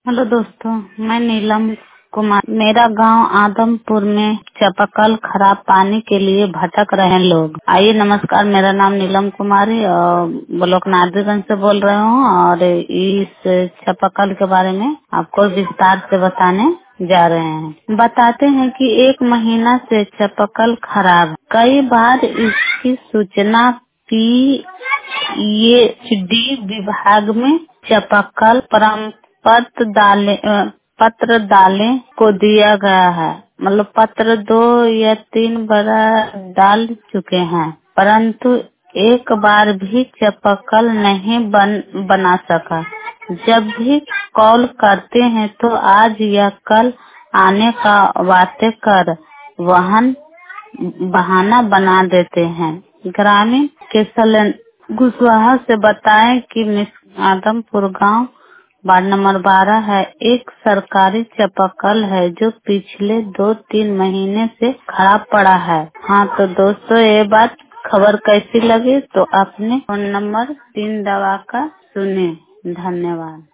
Hello दोस्तों, मैं नीलम कुमार। मेरा गांव आदमपुर में चापाकल खराब पानी के लिए भटक रहे हैं लोग। आइए, नमस्कार, मेरा नाम नीलम कुमारी और ब्लॉक नारदीगंज से बोल रहे हूँ और इस चापाकल के बारे में आपको विस्तार से बताने जा रहे हैं। बताते हैं कि 1 महीना से चापाकल खराब है। कई बार इसकी सूचना पीएचडी विभाग में चापाकल पत्र डाले को दिया गया है। मतलब पत्र 2 या 3 बार डाल चुके हैं, परंतु एक बार भी चापाकल नहीं बना सका। जब भी कॉल करते हैं तो आज या कल आने का बातें कर वाहन बहाना बना देते हैं। ग्रामीण केसलन कुशवाहा से बताएं कि आदमपुर गांव वार्ड नंबर 12 है। एक सरकारी चापाकल है जो पिछले 2-3 महीने से खराब पड़ा है। हाँ तो दोस्तों, ये बात खबर कैसी लगी तो अपने फोन नंबर 3 दबाकर सुने। धन्यवाद।